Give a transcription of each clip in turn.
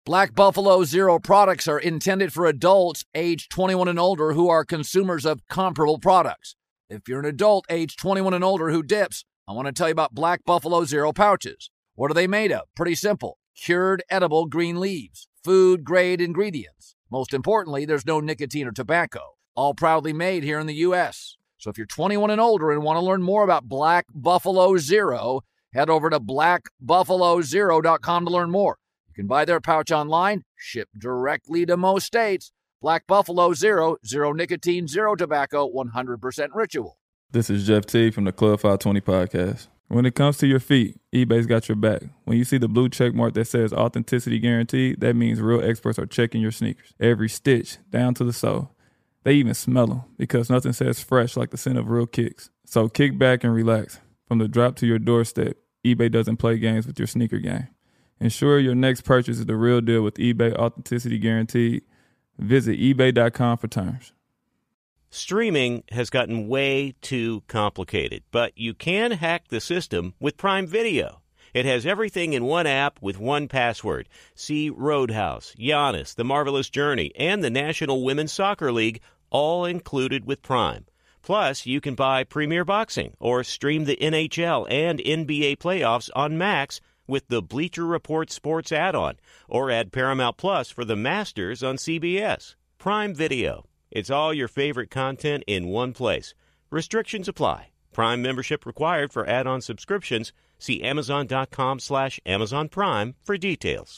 Black Buffalo Zero products are intended for adults age 21 and older who are consumers of comparable products. If you're an adult age 21 and older who dips, I want to tell you about Black Buffalo Zero pouches. What are they made of? Pretty simple. Cured edible green leaves, food-grade ingredients. Most importantly, there's no nicotine or tobacco. All proudly made here in the U.S. So if you're 21 and older and want to learn more about Black Buffalo Zero, head over to blackbuffalozero.com to learn more. You can buy their pouch online, shipped directly to most states. Black Buffalo Zero, zero nicotine, zero tobacco, 100% ritual. This is Jeff T from the Club 520 podcast. When it comes to your feet, eBay's got your back. When you see the blue check mark that says authenticity guaranteed, that means real experts are checking your sneakers. Every stitch, down to the sole. They even smell them because nothing says fresh like the scent of real kicks. So kick back and relax. From the drop to your doorstep, eBay doesn't play games with your sneaker game. Ensure your next purchase is the real deal with eBay Authenticity Guaranteed. Visit ebay.com for terms. Streaming has gotten way too complicated, but you can hack the system with Prime Video. It has everything in one app with one password. See Roadhouse, Giannis, The Marvelous Journey, and the National Women's Soccer League, all included with Prime. Plus, you can buy Premier Boxing or stream the NHL and NBA playoffs on Max with the Bleacher Report Sports add-on, or add Paramount Plus for the Masters on CBS. Prime Video. It's all your favorite content in one place. Restrictions apply. Prime membership required for add-on subscriptions. See Amazon.com/Amazon Prime for details.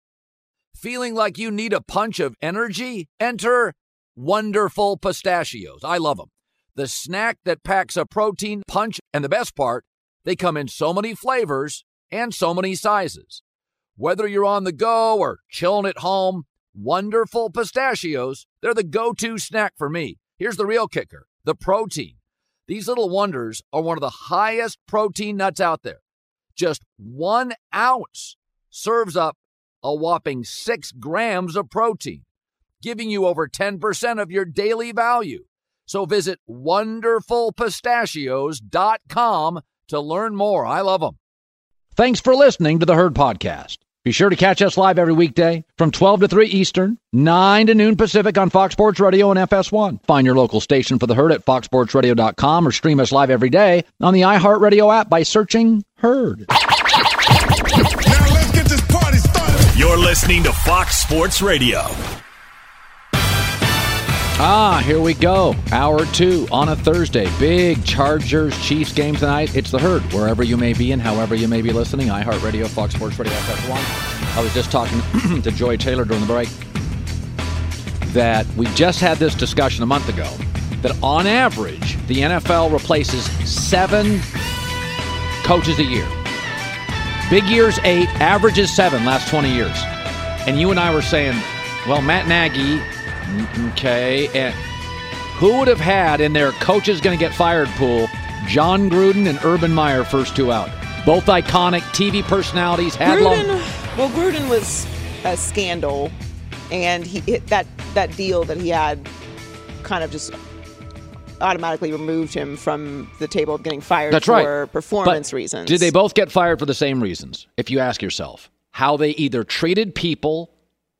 Feeling like you need a punch of energy? Enter Wonderful Pistachios. I love them. The snack that packs a protein punch, and the best part, they come in so many flavors and so many sizes. Whether you're on the go or chilling at home, Wonderful Pistachios, they're the go-to snack for me. Here's the real kicker, the protein. These little wonders are one of the highest protein nuts out there. Just 1 ounce serves up a whopping 6 grams of protein, giving you over 10% of your daily value. So visit wonderfulpistachios.com to learn more. I love them. Thanks for listening to the Herd Podcast. Be sure to catch us live every weekday from 12 to 3 Eastern, 9 to noon Pacific on Fox Sports Radio and FS1. Find your local station for the Herd at foxsportsradio.com or stream us live every day on the iHeartRadio app by searching Herd. Now let's get this party started. You're listening to Fox Sports Radio. Here we go. Hour 2 on a Thursday. Big Chargers-Chiefs game tonight. It's the Herd, wherever you may be and however you may be listening. iHeartRadio, Fox Sports Radio, FS1. I was just talking to Joy Taylor during the break that we just had this discussion a month ago that on average, the NFL replaces 7 coaches a year. Big years 8, average is 7 last 20 years. And you and I were saying, well, Matt Nagy... Okay, and who would have had in their coaches going to get fired pool John Gruden and Urban Meyer first 2 out? Both iconic TV personalities. Gruden was a scandal, and that deal that he had kind of just automatically removed him from the table of getting fired for performance reasons. Did they both get fired for the same reasons? If you ask yourself, how they either treated people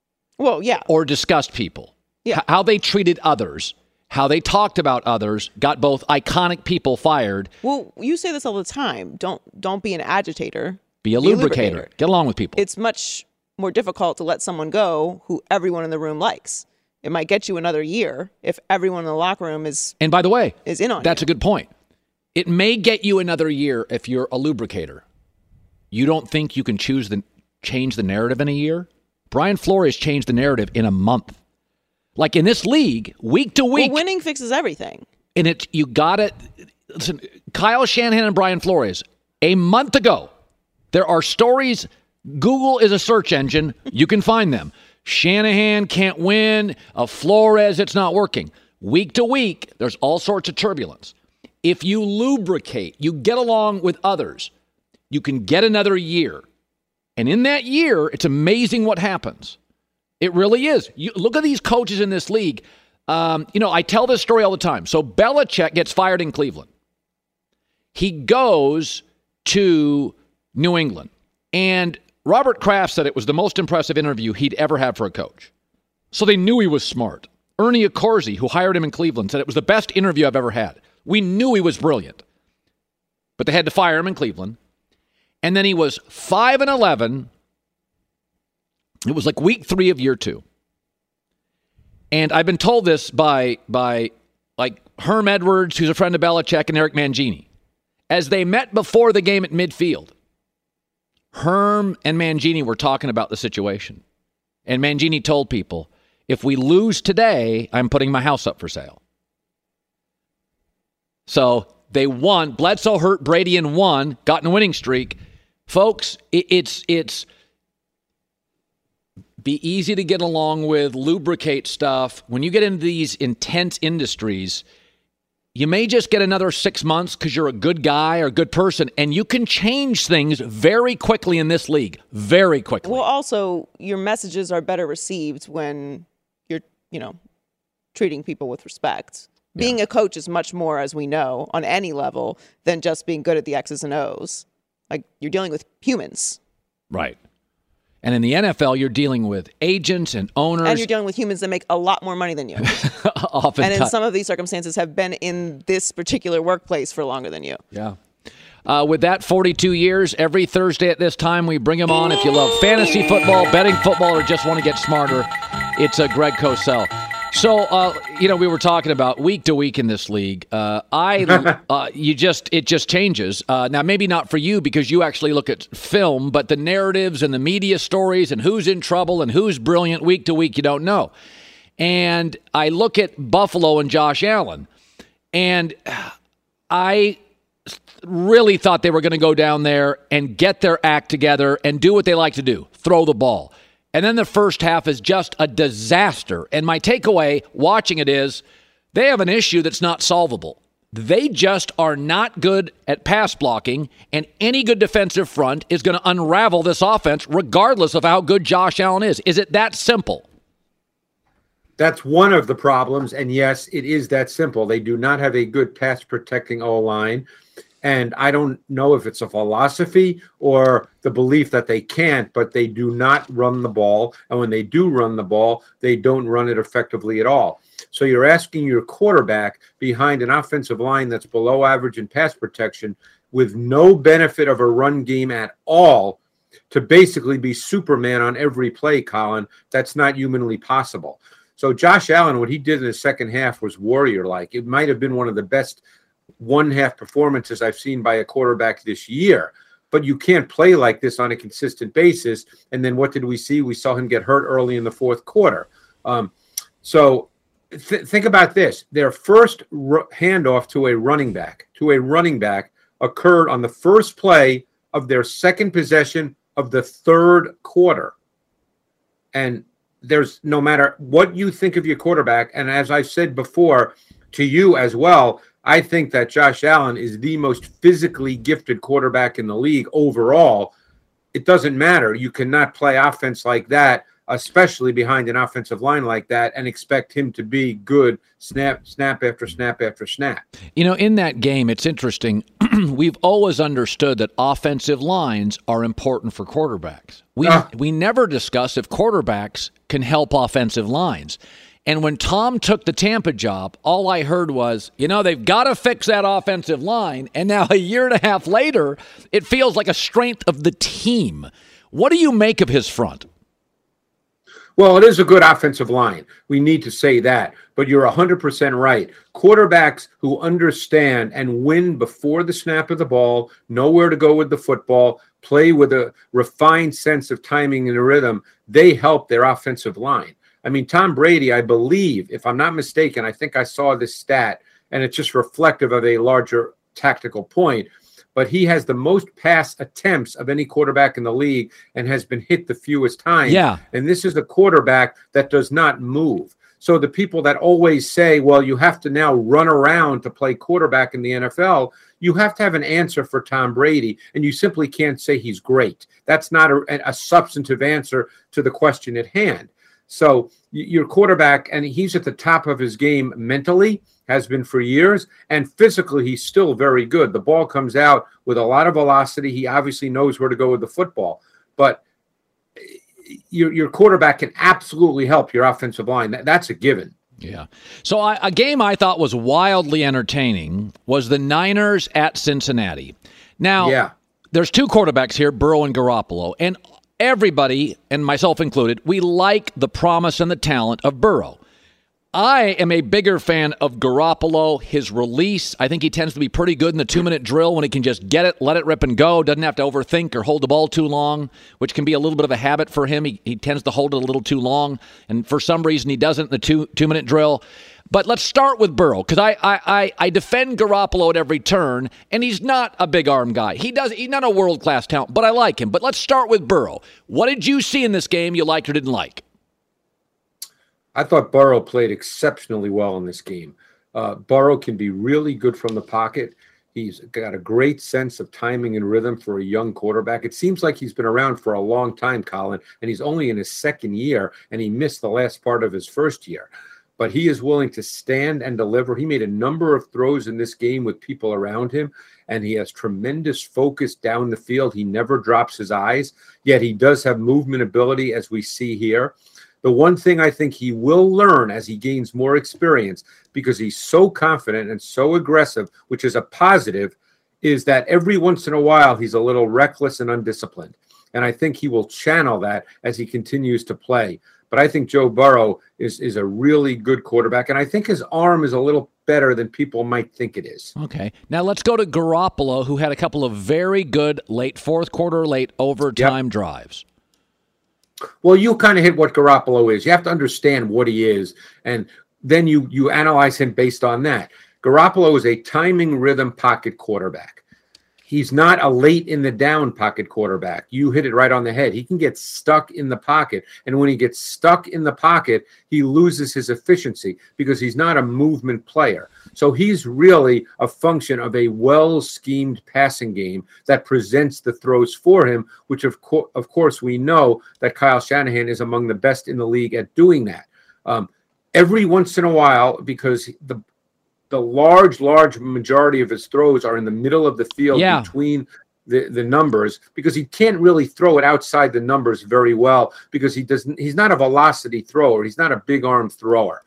or discussed people. Yeah. How they treated others, how they talked about others, got both iconic people fired. Well, you say this all the time. Don't be an agitator. Be a lubricator. Get along with people. It's much more difficult to let someone go who everyone in the room likes. It might get you another year if everyone in the locker room is And by the way, is in on that's you. A good point. It may get you another year if you're a lubricator. You don't think you can change the narrative in a year? Brian Flores changed the narrative in a month. Like in this league, week to week. Well, winning fixes everything. And you got it. Listen, Kyle Shanahan and Brian Flores, a month ago, there are stories. Google is a search engine. You can find them. Shanahan can't win. Flores, it's not working. Week to week, there's all sorts of turbulence. If you lubricate, you get along with others, you can get another year. And in that year, it's amazing what happens. It really is. You look at these coaches in this league. I tell this story all the time. So Belichick gets fired in Cleveland. He goes to New England. And Robert Kraft said it was the most impressive interview he'd ever had for a coach. So they knew he was smart. Ernie Accorsi, who hired him in Cleveland, said it was the best interview I've ever had. We knew he was brilliant. But they had to fire him in Cleveland. And then he was 5-11. It was like week 3 of year 2. And I've been told this by like Herm Edwards, who's a friend of Belichick, and Eric Mangini. As they met before the game at midfield, Herm and Mangini were talking about the situation. And Mangini told people, if we lose today, I'm putting my house up for sale. So they won. Bledsoe hurt Brady and won, got in a winning streak. Folks, it's be easy to get along with, lubricate stuff. When you get into these intense industries, you may just get another 6 months because you're a good guy or a good person, and you can change things very quickly in this league. Very quickly. Well, also, your messages are better received when you're, treating people with respect. Being a coach is much more, as we know, on any level than just being good at the X's and O's. Like, you're dealing with humans. Right. And in the NFL, you're dealing with agents and owners. And you're dealing with humans that make a lot more money than you. And in some of these circumstances have been in this particular workplace for longer than you. Yeah. With that, 42 years, every Thursday at this time, we bring him on. If you love fantasy football, betting football, or just want to get smarter, it's Greg Cosell. So, we were talking about week to week in this league. It just changes. Now, maybe not for you because you actually look at film, but the narratives and the media stories and who's in trouble and who's brilliant week to week, you don't know. And I look at Buffalo and Josh Allen, and I really thought they were going to go down there and get their act together and do what they like to do, throw the ball. And then the first half is just a disaster. And my takeaway watching it is they have an issue that's not solvable. They just are not good at pass blocking, and any good defensive front is going to unravel this offense regardless of how good Josh Allen is. Is it that simple? That's one of the problems, and yes, it is that simple. They do not have a good pass-protecting O-line. And I don't know if it's a philosophy or the belief that they can't, but they do not run the ball. And when they do run the ball, they don't run it effectively at all. So you're asking your quarterback behind an offensive line that's below average in pass protection with no benefit of a run game at all to basically be Superman on every play, Colin. That's not humanly possible. So Josh Allen, what he did in the second half was warrior-like. It might have been one of the best one-half performances I've seen by a quarterback this year, but you can't play like this on a consistent basis. And then what did we see? We saw him get hurt early in the fourth quarter. So think about this. Their first handoff to a running back occurred on the first play of their second possession of the third quarter. And there's no matter what you think of your quarterback, and as I said before to you as well, I think that Josh Allen is the most physically gifted quarterback in the league overall. It doesn't matter. You cannot play offense like that, especially behind an offensive line like that, and expect him to be good snap after snap after snap. In that game, it's interesting. We've always understood that offensive lines are important for quarterbacks. We never discuss if quarterbacks can help offensive lines. And when Tom took the Tampa job, all I heard was, they've got to fix that offensive line. And now a year and a half later, it feels like a strength of the team. What do you make of his front? Well, it is a good offensive line. We need to say that. But you're 100% right. Quarterbacks who understand and win before the snap of the ball, know where to go with the football, play with a refined sense of timing and rhythm, they help their offensive line. I mean, Tom Brady, I believe, if I'm not mistaken, I think I saw this stat, and it's just reflective of a larger tactical point, but he has the most pass attempts of any quarterback in the league and has been hit the fewest times. Yeah. And this is a quarterback that does not move. So the people that always say, well, you have to now run around to play quarterback in the NFL, you have to have an answer for Tom Brady, and you simply can't say he's great. That's not a substantive answer to the question at hand. So your quarterback, and he's at the top of his game mentally, has been for years, and physically he's still very good. The ball comes out with a lot of velocity. He obviously knows where to go with the football. But your quarterback can absolutely help your offensive line. That's a given. Yeah. So a game I thought was wildly entertaining was the Niners at Cincinnati. Now, there's two quarterbacks here, Burrow and Garoppolo, and everybody, and myself included, we like the promise and the talent of Burrow. I am a bigger fan of Garoppolo, his release. I think he tends to be pretty good in the 2-minute drill when he can just get it, let it rip and go, doesn't have to overthink or hold the ball too long, which can be a little bit of a habit for him. He tends to hold it a little too long, and for some reason he doesn't in the two-minute drill. But let's start with Burrow, because I defend Garoppolo at every turn, and he's not a big arm guy. He's not a world-class talent, but I like him. But let's start with Burrow. What did you see in this game you liked or didn't like? I thought Burrow played exceptionally well in this game. Burrow can be really good from the pocket. He's got a great sense of timing and rhythm for a young quarterback. It seems like he's been around for a long time, Colin, and he's only in his second year, and he missed the last part of his first year. But he is willing to stand and deliver. He made a number of throws in this game with people around him, and he has tremendous focus down the field. He never drops his eyes, yet he does have movement ability, as we see here. The one thing I think he will learn as he gains more experience, because he's so confident and so aggressive, which is a positive, is that every once in a while he's a little reckless and undisciplined. And I think he will channel that as he continues to play. But I think Joe Burrow is a really good quarterback, and I think his arm is a little better than people might think it is. Okay. Now let's go to Garoppolo, who had a couple of very good late fourth quarter, late overtime drives. Well, you kind of hit what Garoppolo is. You have to understand what he is, and then you analyze him based on that. Garoppolo is a timing rhythm pocket quarterback. He's not a late in the down pocket quarterback. You hit it right on the head. He can get stuck in the pocket, and when he gets stuck in the pocket, he loses his efficiency because he's not a movement player. So he's really a function of a well-schemed passing game that presents the throws for him, which of course we know that Kyle Shanahan is among the best in the league at doing that. Every once in a while, because the large majority of his throws are in the middle of the field between the numbers, because he can't really throw it outside the numbers very well, because he's not a velocity thrower. He's not a big arm thrower.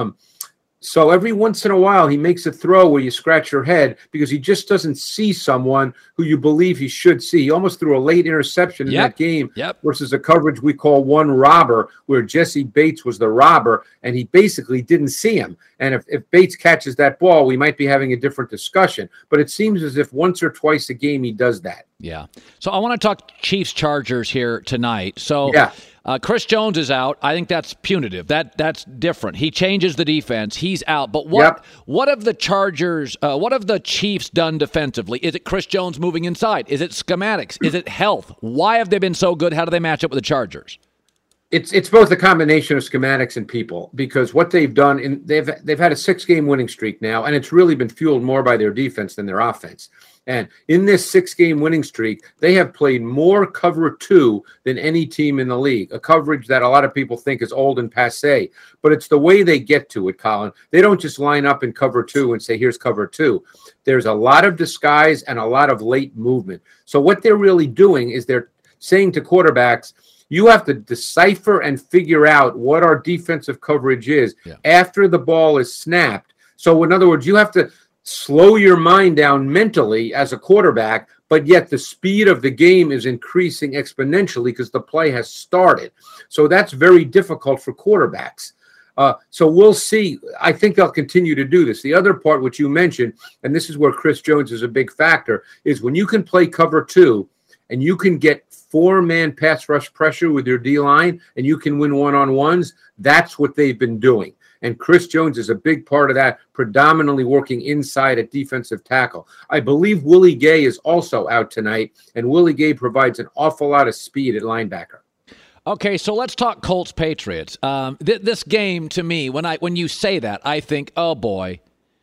So every once in a while, he makes a throw where you scratch your head because he just doesn't see someone who you believe he should see. He almost threw a late interception in that game versus a coverage we call one robber, where Jesse Bates was the robber, and he basically didn't see him. And if Bates catches that ball, we might be having a different discussion. But it seems as if once or twice a game he does that. Yeah. So I want to talk Chiefs-Chargers here tonight. So Chris Jones is out. I think that's punitive. That's different. He changes the defense. He's out. But what have the Chargers, what have the Chiefs done defensively? Is it Chris Jones moving inside? Is it schematics? Is it health? Why have they been so good? How do they match up with the Chargers? It's both a combination of schematics and people, because what they've done, they've had a 6-game winning streak now, and it's really been fueled more by their defense than their offense. And in this 6-game winning streak, they have played more cover 2 than any team in the league, a coverage that a lot of people think is old and passé. But it's the way they get to it, Colin. They don't just line up in cover 2 and say, here's cover 2. There's a lot of disguise and a lot of late movement. So what they're really doing is they're saying to quarterbacks, you have to decipher and figure out what our defensive coverage is after the ball is snapped. So in other words, you have to slow your mind down mentally as a quarterback, but yet the speed of the game is increasing exponentially because the play has started. So that's very difficult for quarterbacks. So we'll see. I think they'll continue to do this. The other part, which you mentioned, and this is where Chris Jones is a big factor, is when you can play cover 2 and you can get 4-man pass rush pressure with your D-line and you can win one-on-ones, that's what they've been doing. And Chris Jones is a big part of that, predominantly working inside at defensive tackle. I believe Willie Gay is also out tonight, and Willie Gay provides an awful lot of speed at linebacker. Okay, so let's talk Colts-Patriots. This game, to me, when you say that, I think, oh boy,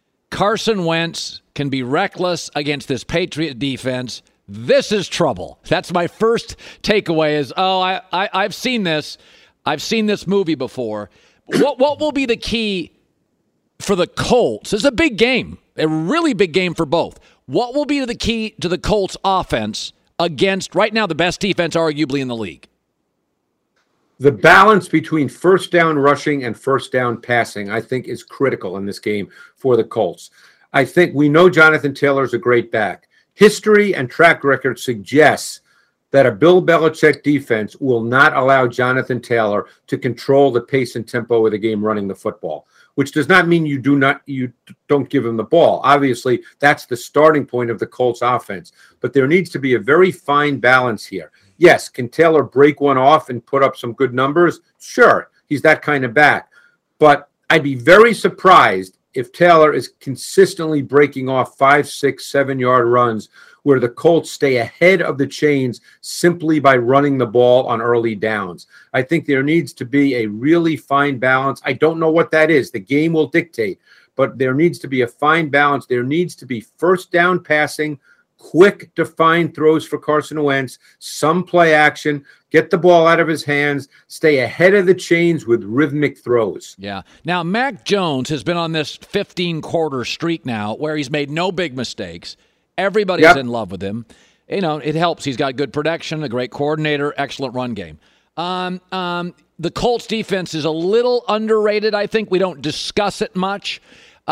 Carson Wentz can be reckless against this Patriot defense. This is trouble. That's my first takeaway is, I've seen this. I've seen this movie before. What will be the key for the Colts? It's a big game, a really big game for both. What will be the key to the Colts offense against, right now, the best defense arguably in the league? The balance between first down rushing and first down passing, I think, is critical in this game for the Colts. I think we know Jonathan Taylor is a great back. History and track record suggests that a Bill Belichick defense will not allow Jonathan Taylor to control the pace and tempo of the game running the football, which does not mean you don't give him the ball. Obviously, that's the starting point of the Colts offense, but there needs to be a very fine balance here. Yes, can Taylor break one off and put up some good numbers? Sure, he's that kind of back, but I'd be very surprised if Taylor is consistently breaking off 5, 6, 7-yard runs where the Colts stay ahead of the chains simply by running the ball on early downs. I think there needs to be a really fine balance. I don't know what that is. The game will dictate, but there needs to be a fine balance. There needs to be first down passing, quick, defined throws for Carson Wentz, some play action, get the ball out of his hands, stay ahead of the chains with rhythmic throws. Yeah. Now, Mac Jones has been on this 15-quarter streak now where he's made no big mistakes. Everybody's in love with him. You know, it helps. He's got good protection, a great coordinator, excellent run game. The Colts defense is a little underrated, I think. We don't discuss it much.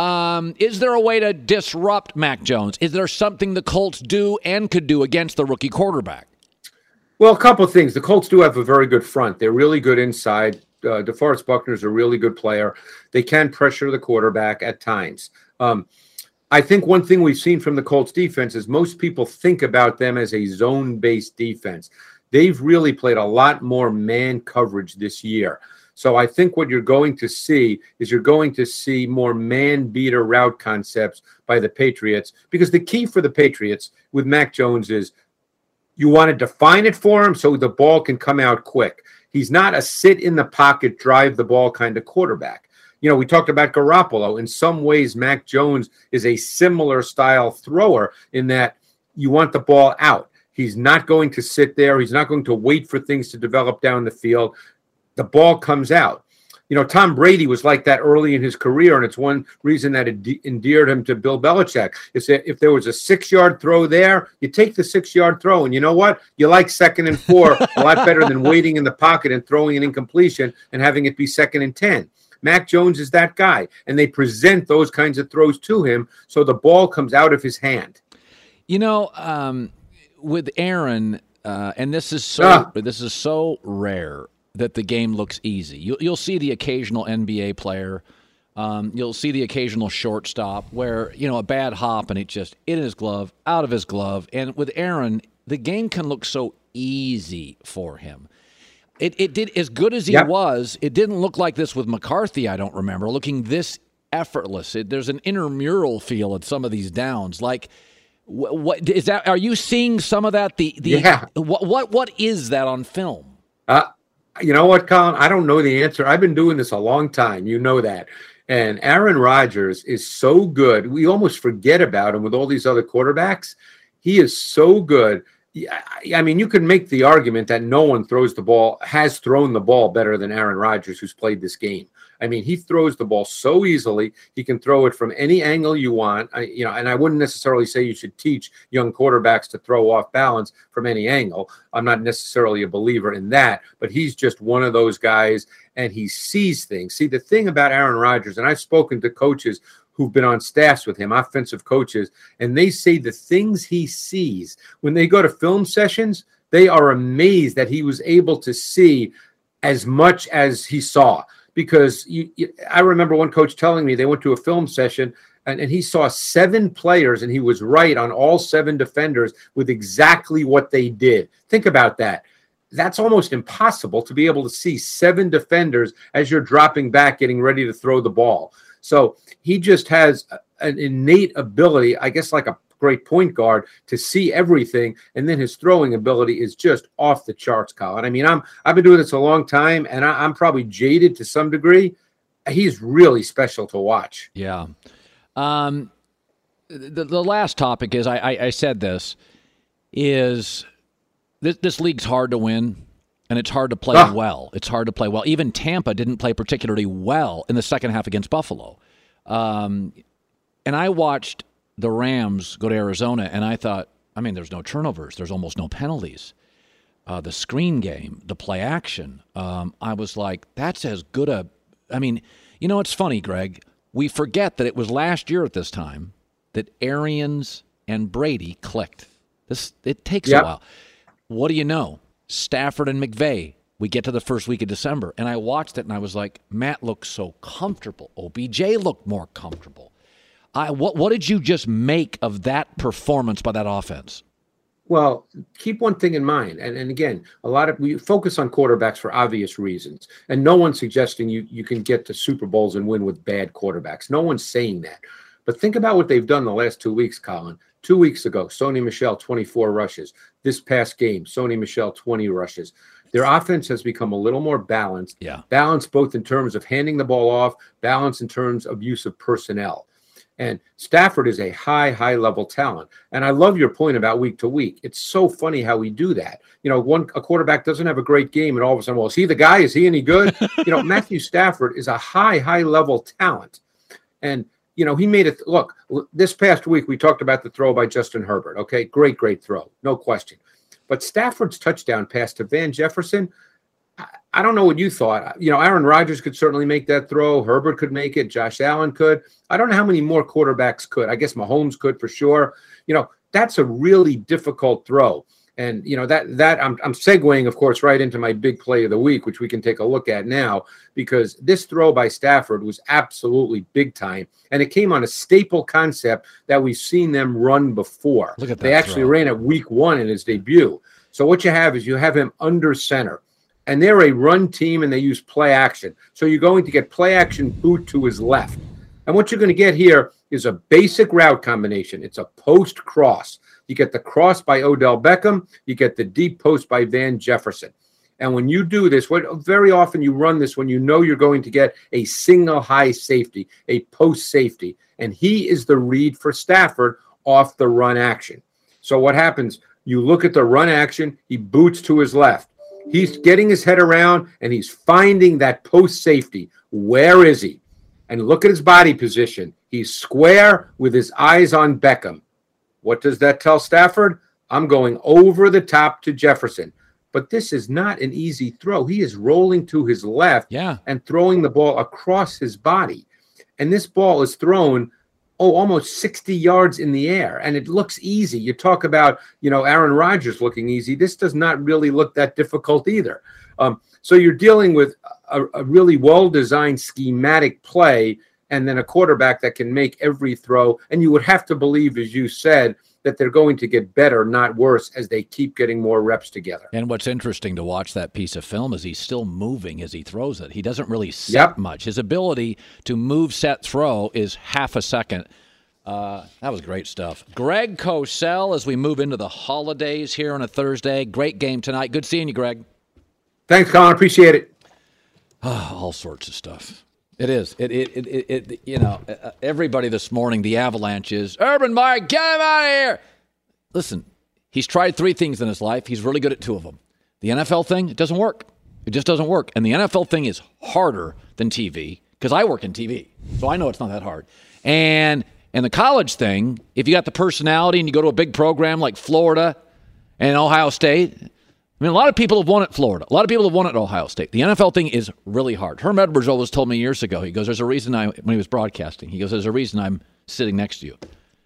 Is there a way to disrupt Mac Jones? Is there something the Colts do and could do against the rookie quarterback? Well, a couple of things. The Colts do have a very good front. They're really good inside. DeForest Buckner is a really good player. They can pressure the quarterback at times. I think one thing we've seen from the Colts defense is most people think about them as a zone-based defense. They've really played a lot more man coverage this year. So I think what you're going to see is more man-beater route concepts by the Patriots, because the key for the Patriots with Mac Jones is you want to define it for him so the ball can come out quick. He's not a sit-in-the-pocket, drive-the-ball kind of quarterback. You know, we talked about Garoppolo. In some ways, Mac Jones is a similar style thrower in that you want the ball out. He's not going to sit there. He's not going to wait for things to develop down the field. The ball comes out. You know, Tom Brady was like that early in his career, and it's one reason that it endeared him to Bill Belichick. Is that if there was a 6-yard throw there, you take the 6-yard throw, and you know what? You like 2nd and 4 a lot better than waiting in the pocket and throwing an incompletion and having it be 2nd and 10. Mac Jones is that guy, and they present those kinds of throws to him so the ball comes out of his hand. You know, with Aaron, and this is so rare that the game looks easy. You'll see the occasional NBA player, you'll see the occasional shortstop where, you know, a bad hop and it just in his glove, out of his glove. And with Aaron, the game can look so easy for him. It did, as good as he was, it didn't look like this with McCarthy, I don't remember, looking this effortless. There's an intramural feel at some of these downs. Like, what is that? Are you seeing some of that? What is that on film? You know what, Colin? I don't know the answer. I've been doing this a long time. You know that. And Aaron Rodgers is so good. We almost forget about him with all these other quarterbacks. He is so good. I mean, you can make the argument that no one has thrown the ball better than Aaron Rodgers, who's played this game. I mean, he throws the ball so easily. He can throw it from any angle you want. And I wouldn't necessarily say you should teach young quarterbacks to throw off balance from any angle. I'm not necessarily a believer in that, but he's just one of those guys, and he sees things. See, the thing about Aaron Rodgers, and I've spoken to coaches who've been on staffs with him, offensive coaches, and they say the things he sees when they go to film sessions, they are amazed that he was able to see as much as he saw. Because I remember one coach telling me they went to a film session and he saw 7 players and he was right on all 7 defenders with exactly what they did. Think about that. That's almost impossible to be able to see 7 defenders as you're dropping back, getting ready to throw the ball. So he just has an innate ability, I guess like a great point guard, to see everything, and then his throwing ability is just off the charts, Colin. I mean, I've been doing this a long time, and I'm probably jaded to some degree. He's really special to watch. Yeah. The last topic is, I said this league's hard to win, and it's hard to play well. It's hard to play well. Even Tampa didn't play particularly well in the second half against Buffalo. And I watched the Rams go to Arizona, and I thought, I mean, there's no turnovers. There's almost no penalties. the screen game, the play action, I was like, that's as good a – I mean, you know, it's funny, Greg. We forget that it was last year at this time that Arians and Brady clicked. It takes a while. What do you know? Stafford and McVay, we get to the first week of December, and I watched it, and I was like, Matt looks so comfortable. OBJ looked more comfortable. What did you just make of that performance by that offense? Well, keep one thing in mind, and again, we focus on quarterbacks for obvious reasons, and no one's suggesting you can get to Super Bowls and win with bad quarterbacks. No one's saying that. But think about what they've done the last 2 weeks, Colin. 2 weeks ago, Sony Michel, 24 rushes. This past game, Sony Michel, 20 rushes. Their offense has become a little more balanced. Yeah. Balanced both in terms of handing the ball off, balanced in terms of use of personnel. And Stafford is a high level talent. And I love your point about week to week. It's so funny how we do that. You know, a quarterback doesn't have a great game, and all of a sudden, well, is he the guy? Is he any good? You know, Matthew Stafford is a high level talent. And you know, he made it. Look, this past week, we talked about the throw by Justin Herbert. Okay, great throw. No question. But Stafford's touchdown pass to Van Jefferson, I don't know what you thought. You know, Aaron Rodgers could certainly make that throw. Herbert could make it. Josh Allen could. I don't know how many more quarterbacks could. I guess Mahomes could for sure. You know, that's a really difficult throw. And, you know, that I'm segueing, of course, right into my big play of the week, which we can take a look at now, because this throw by Stafford was absolutely big time. And it came on a staple concept that we've seen them run before. Look at that. They actually ran it week 1 in his debut. So what you have is you have him under center. And they're a run team, and they use play action. So you're going to get play action boot to his left. And what you're going to get here is a basic route combination. It's a post cross. You get the cross by Odell Beckham. You get the deep post by Van Jefferson. And when you do this, very often you run this when you know you're going to get a single high safety, a post safety. And he is the read for Stafford off the run action. So what happens? You look at the run action. He boots to his left. He's getting his head around, and he's finding that post safety. Where is he? And look at his body position. He's square with his eyes on Beckham. What does that tell Stafford? I'm going over the top to Jefferson. But this is not an easy throw. He is rolling to his left and throwing the ball across his body. And this ball is thrown, almost 60 yards in the air. And it looks easy. You talk about, you know, Aaron Rodgers looking easy. This does not really look that difficult either. So you're dealing with a really well-designed schematic play, and then a quarterback that can make every throw. And you would have to believe, as you said, that they're going to get better, not worse, as they keep getting more reps together. And what's interesting to watch that piece of film is he's still moving as he throws it. He doesn't really set much. His ability to move, set, throw is half a second. That was great stuff. Greg Cosell, as we move into the holidays here on a Thursday. Great game tonight. Good seeing you, Greg. Thanks, Colin. Appreciate it. All sorts of stuff. It is. It you know, everybody this morning, the avalanche is, Urban Meyer, get him out of here. Listen, he's tried 3 things in his life. He's really good at 2 of them. The NFL thing, it doesn't work. It just doesn't work. And the NFL thing is harder than TV, because I work in TV, so I know it's not that hard. And the college thing, if you got the personality and you go to a big program like Florida and Ohio State, I mean, a lot of people have won at Florida. A lot of people have won at Ohio State. The NFL thing is really hard. Herm Edwards always told me years ago, he goes, there's a reason when he was broadcasting, he goes, there's a reason I'm sitting next to you.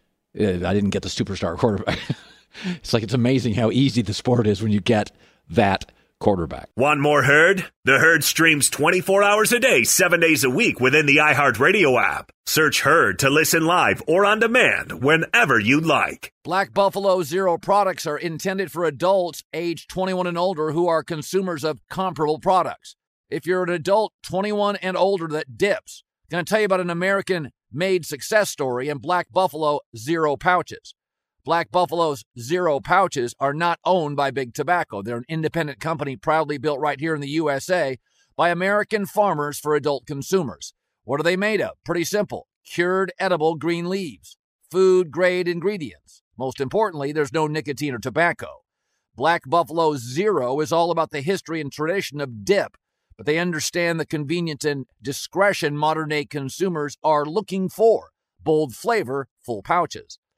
I didn't get the superstar quarterback. It's like, it's amazing how easy the sport is when you get that quarterback. Want more Herd? The Herd streams 24 hours a day, 7 days a week within the iHeartRadio app. Search Herd to listen live or on demand whenever you like. Black Buffalo Zero products are intended for adults age 21 and older who are consumers of comparable products. If you're an adult 21 and older that dips, I'm going to tell you about an American-made success story in Black Buffalo Zero pouches. Black Buffalo's Zero pouches are not owned by Big Tobacco. They're an independent company proudly built right here in the USA by American farmers for adult consumers. What are they made of? Pretty simple. Cured edible green leaves. Food-grade ingredients. Most importantly, there's no nicotine or tobacco. Black Buffalo Zero is all about the history and tradition of dip, but they understand the convenience and discretion modern-day consumers are looking for. Bold flavor, full pouches.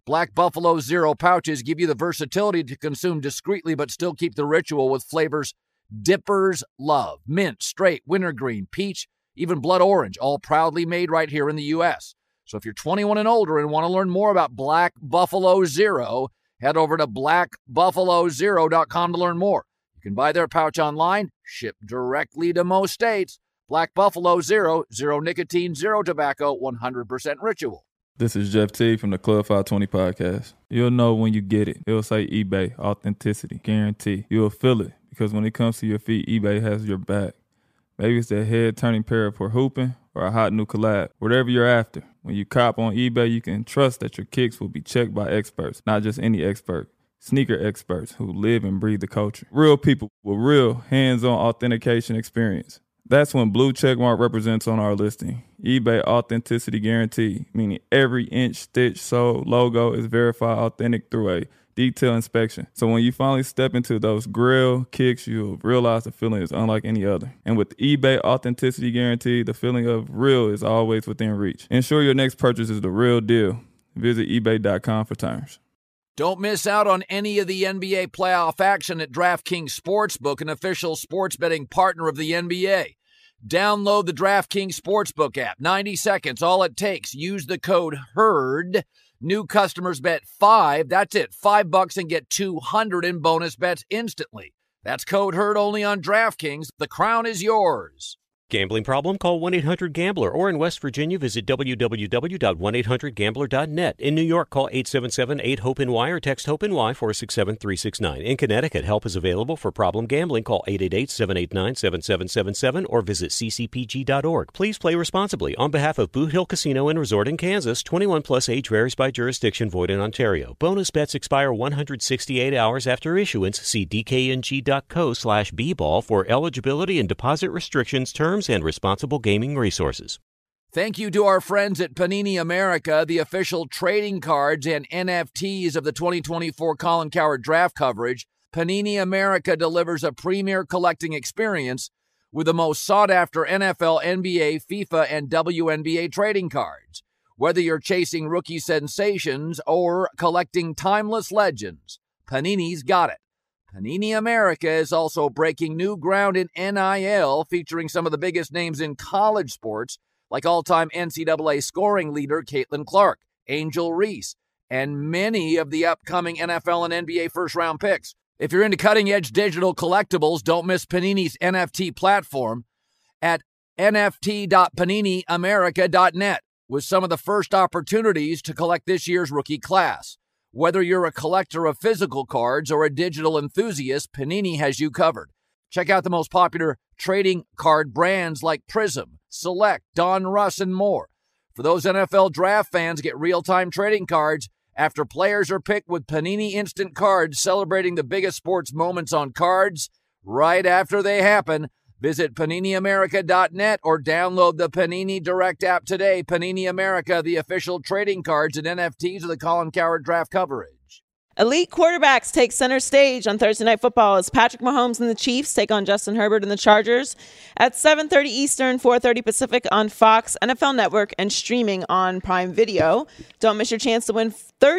Black Buffalo Zero pouches give you the versatility to consume discreetly but still keep the ritual with flavors dippers love. Mint, straight, wintergreen, peach, even blood orange, all proudly made right here in the U.S. So if you're 21 and older and want to learn more about Black Buffalo Zero, head over to blackbuffalozero.com to learn more. You can buy their pouch online, shipped directly to most states. Black Buffalo Zero, zero nicotine, zero tobacco, 100% ritual. This is Jeff T from the Club 520 podcast. You'll know when you get it. It'll say eBay, authenticity, guarantee. You'll feel it because when it comes to your feet, eBay has your back. Maybe it's that head-turning pair for hooping or a hot new collab. Whatever you're after, when you cop on eBay, you can trust that your kicks will be checked by experts, not just any expert. Sneaker experts who live and breathe the culture. Real people with real hands-on authentication experience. That's when blue checkmark represents on our listing. eBay Authenticity Guarantee, meaning every inch, stitch, sole, logo is verified authentic through a detailed inspection. So when you finally step into those grill kicks, you'll realize the feeling is unlike any other. And with eBay Authenticity Guarantee, the feeling of real is always within reach. Ensure your next purchase is the real deal. Visit ebay.com for terms. Don't miss out on any of the NBA playoff action at DraftKings Sportsbook, an official sports betting partner of the NBA. Download the DraftKings Sportsbook app. 90 seconds, all it takes. Use the code HERD. New customers bet $5. That's it, $5 and get $200 in bonus bets instantly. That's code HERD only on DraftKings. The crown is yours. Gambling problem? Call 1-800-GAMBLER. Or in West Virginia, visit www.1800gambler.net. In New York, call 877-8-HOPE-NY or text HOPE-NY 467-369. In Connecticut, help is available for problem gambling. Call 888-789-7777 or visit ccpg.org. Please play responsibly. On behalf of Boot Hill Casino and Resort in Kansas, 21 plus age varies by jurisdiction, void in Ontario. Bonus bets expire 168 hours after issuance. See dkng.co/bball for eligibility and deposit restrictions, terms, and responsible gaming resources. Thank you to our friends at Panini America, the official trading cards and NFTs of the 2024 Colin Cowherd draft coverage. Panini America delivers a premier collecting experience with the most sought-after NFL, NBA, FIFA, and WNBA trading cards. Whether you're chasing rookie sensations or collecting timeless legends, Panini's got it. Panini America is also breaking new ground in NIL, featuring some of the biggest names in college sports, like all-time NCAA scoring leader Caitlin Clark, Angel Reese, and many of the upcoming NFL and NBA first-round picks. If you're into cutting-edge digital collectibles, don't miss Panini's NFT platform at nft.paniniamerica.net with some of the first opportunities to collect this year's rookie class. Whether you're a collector of physical cards or a digital enthusiast, Panini has you covered. Check out the most popular trading card brands like Prism, Select, Don Russ, and more. For those NFL draft fans, get real-time trading cards after players are picked with Panini Instant Cards, celebrating the biggest sports moments on cards right after they happen. Visit PaniniAmerica.net or download the Panini Direct app today. Panini America, the official trading cards and NFTs of the Colin Cowherd draft coverage. Elite quarterbacks take center stage on Thursday Night Football as Patrick Mahomes and the Chiefs take on Justin Herbert and the Chargers at 7:30 Eastern, 4:30 Pacific on Fox, NFL Network, and streaming on Prime Video. Don't miss your chance to win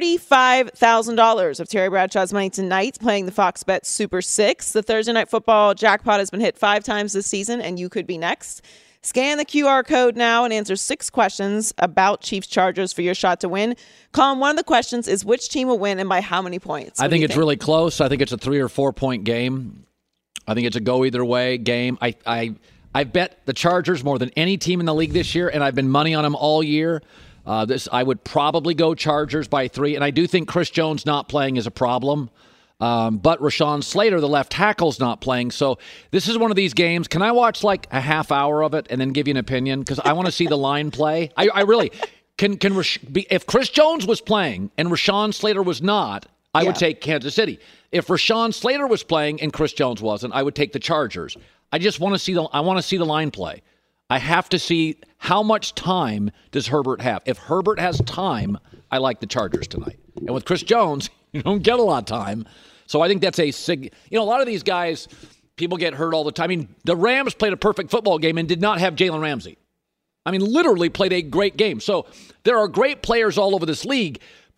$35,000 of Terry Bradshaw's money tonight playing the Fox Bet Super 6. The Thursday Night Football jackpot has been hit 5 times this season, and you could be next. Scan the QR code now and answer 6 questions about Chiefs Chargers for your shot to win. Colin, one of the questions is which team will win and by how many points? I think it's really close. I think it's a 3 or 4 point game. I think it's a go either way game. I bet the Chargers more than any team in the league this year, and I've been money on them all year. I would probably go Chargers by 3, and I do think Chris Jones not playing is a problem. But Rashawn Slater, the left tackle's not playing. So this is one of these games. Can I watch like a half hour of it and then give you an opinion? Because I want to see the line play. I really can. If Chris Jones was playing and Rashawn Slater was not, I would take Kansas City. If Rashawn Slater was playing and Chris Jones wasn't, I would take the Chargers. I just want to see the line play. I have to see how much time does Herbert have. If Herbert has time, I like the Chargers tonight. And with Chris Jones, you don't get a lot of time. So I think that's a lot of these guys, people get hurt all the time. I mean, the Rams played a perfect football game and did not have Jalen Ramsey. I mean, literally played a great game. So there are great players all over this league,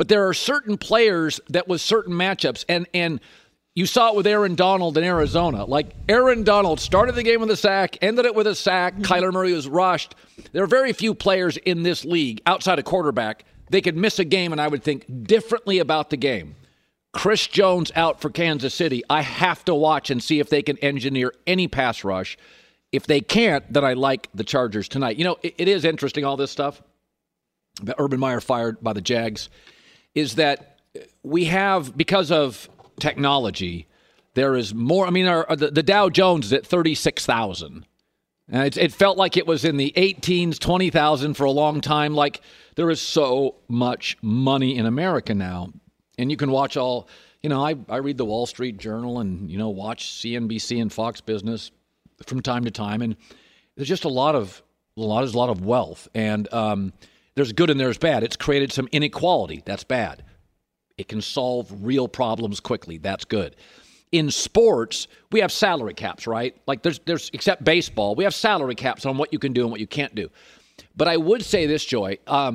But there are certain players that with certain matchups, and you saw it with Aaron Donald in Arizona. Like, Aaron Donald started the game with a sack, ended it with a sack. Kyler Murray was rushed. There are very few players in this league, outside of quarterback, they could miss a game and I would think differently about the game. Chris Jones out for Kansas City. I have to watch and see if they can engineer any pass rush. If they can't, then I like the Chargers tonight. You know, it is interesting, all this stuff. Urban Meyer fired by the Jags, is that we have, because of technology, there is more. I mean, the Dow Jones is at 36,000. And it felt like it was in the 18s, 20,000 for a long time. Like, there is so much money in America now. And you can watch all, you know, I read the Wall Street Journal and, you know, watch CNBC and Fox Business from time to time. And there's just a lot of wealth. And there's good and there's bad. It's created some inequality. That's bad. It can solve real problems quickly. That's good. In sports, we have salary caps, right? Like there's except baseball, we have salary caps on what you can do and what you can't do. But I would say this, Joy,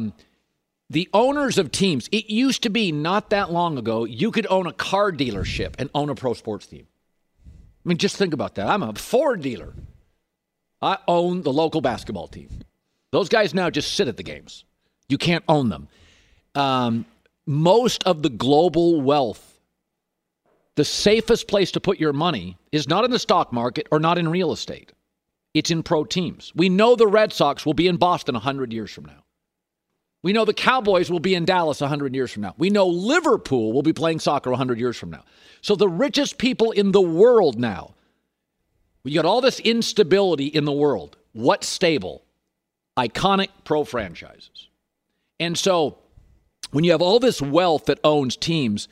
the owners of teams, it used to be not that long ago, you could own a car dealership and own a pro sports team. I mean, just think about that. I'm a Ford dealer. I own the local basketball team. Those guys now just sit at the games. You can't own them. Most of the global wealth, the safest place to put your money is not in the stock market or not in real estate. It's in pro teams. We know the Red Sox will be in Boston 100 years from now. We know the Cowboys will be in Dallas 100 years from now. We know Liverpool will be playing soccer 100 years from now. So the richest people in the world now, we got all this instability in the world. What's stable? Iconic pro franchises. And so when you have all this wealth that owns teams,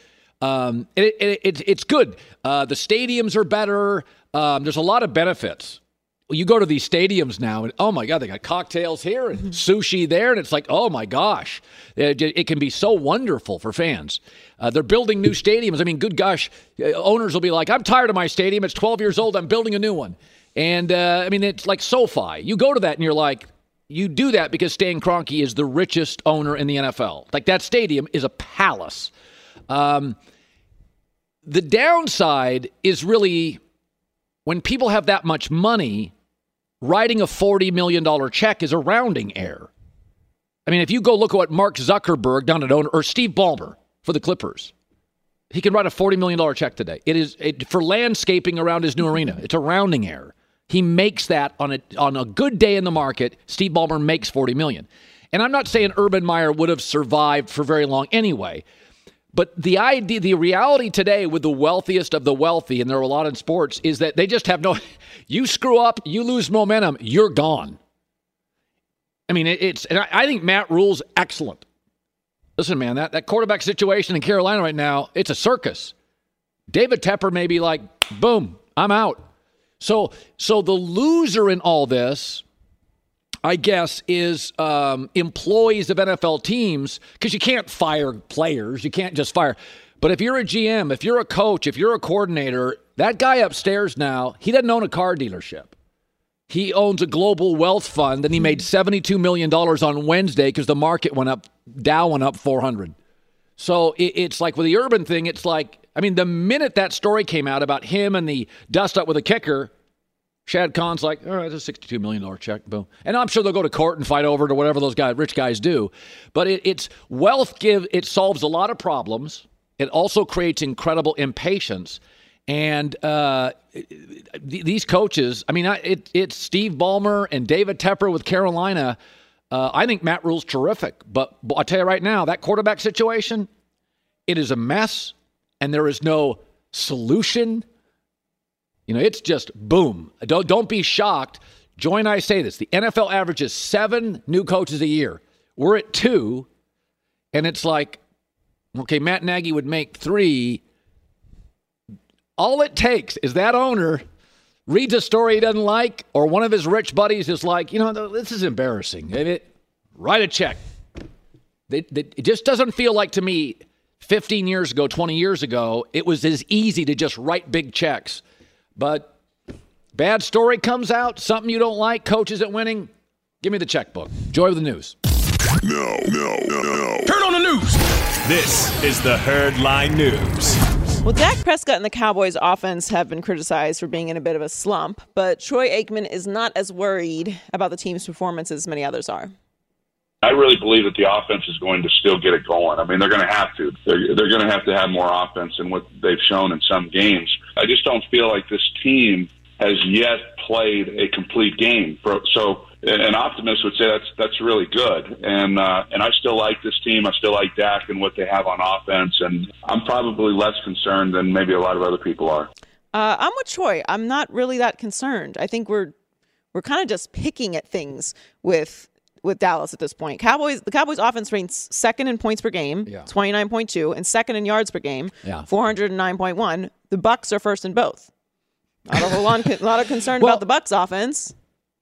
it's good. The stadiums are better. There's a lot of benefits. You go to these stadiums now, and oh my God, they got cocktails here and sushi there, and it's like, oh my gosh, it can be so wonderful for fans. They're building new stadiums. I mean, good gosh, owners will be like, I'm tired of my stadium. It's 12 years old. I'm building a new one. And I mean, it's like SoFi. You go to that, and you're like, you do that because Stan Kroenke is the richest owner in the NFL. Like, that stadium is a palace. The downside is really when people have that much money, writing a $40 million check is a rounding error. I mean, if you go look at what Mark Zuckerberg down at owner, or Steve Ballmer for the Clippers, he can write a $40 million check today. It is for landscaping around his new arena. It's a rounding error. He makes that on a good day in the market. Steve Ballmer makes $40 million. And I'm not saying Urban Meyer would have survived for very long anyway. But the idea, the reality today with the wealthiest of the wealthy, and there are a lot in sports, is that they just have no, you screw up, you lose momentum, you're gone. I mean, and I think Matt Rule's excellent. Listen, man, that quarterback situation in Carolina right now, it's a circus. David Tepper may be like, boom, I'm out. So the loser in all this, I guess, is employees of NFL teams, because you can't fire players. You can't just fire. But if you're a GM, if you're a coach, if you're a coordinator, that guy upstairs now, he doesn't own a car dealership. He owns a global wealth fund, and he made $72 million on Wednesday because the market went up, Dow went up 400. So it's like with the Urban thing, it's like, I mean, the minute that story came out about him and the dust up with a kicker, Shad Khan's like, all right, it's a $62 million check, boom. And I'm sure they'll go to court and fight over it or whatever those rich guys do. But it's wealth it solves a lot of problems. It also creates incredible impatience. And these coaches, I mean, it's Steve Ballmer and David Tepper with Carolina. I think Matt Rule's terrific. But I'll tell you right now, that quarterback situation, it is a mess, and there is no solution. You know, it's just boom. Don't be shocked. Joy and I say this. The NFL averages 7 new coaches a year. We're at 2, and it's like, okay, Matt Nagy would make 3. All it takes is that owner reads a story he doesn't like, or one of his rich buddies is like, you know, this is embarrassing. Write a check. It just doesn't feel like, to me, 15 years ago, 20 years ago, it was as easy to just write big checks. But bad story comes out, something you don't like, coach isn't winning, give me the checkbook. Joy with the news. No. Turn on the news. This is the Herd Line News. Well, Dak Prescott and the Cowboys offense have been criticized for being in a bit of a slump, but Troy Aikman is not as worried about the team's performance as many others are. I really believe that the offense is going to still get it going. I mean, they're going to have to. They're going to have more offense than what they've shown in some games. I just don't feel like this team has yet played a complete game. So an optimist would say that's really good. And I still like this team. I still like Dak and what they have on offense. And I'm probably less concerned than maybe a lot of other people are. I'm with Troy. I'm not really that concerned. I think we're kind of just picking at things with Dallas at this point. The Cowboys offense ranks second in points per game, 29.2, and second in yards per game, 409.1. The Bucs are first in both. Not a whole lot of concern about the Bucs offense.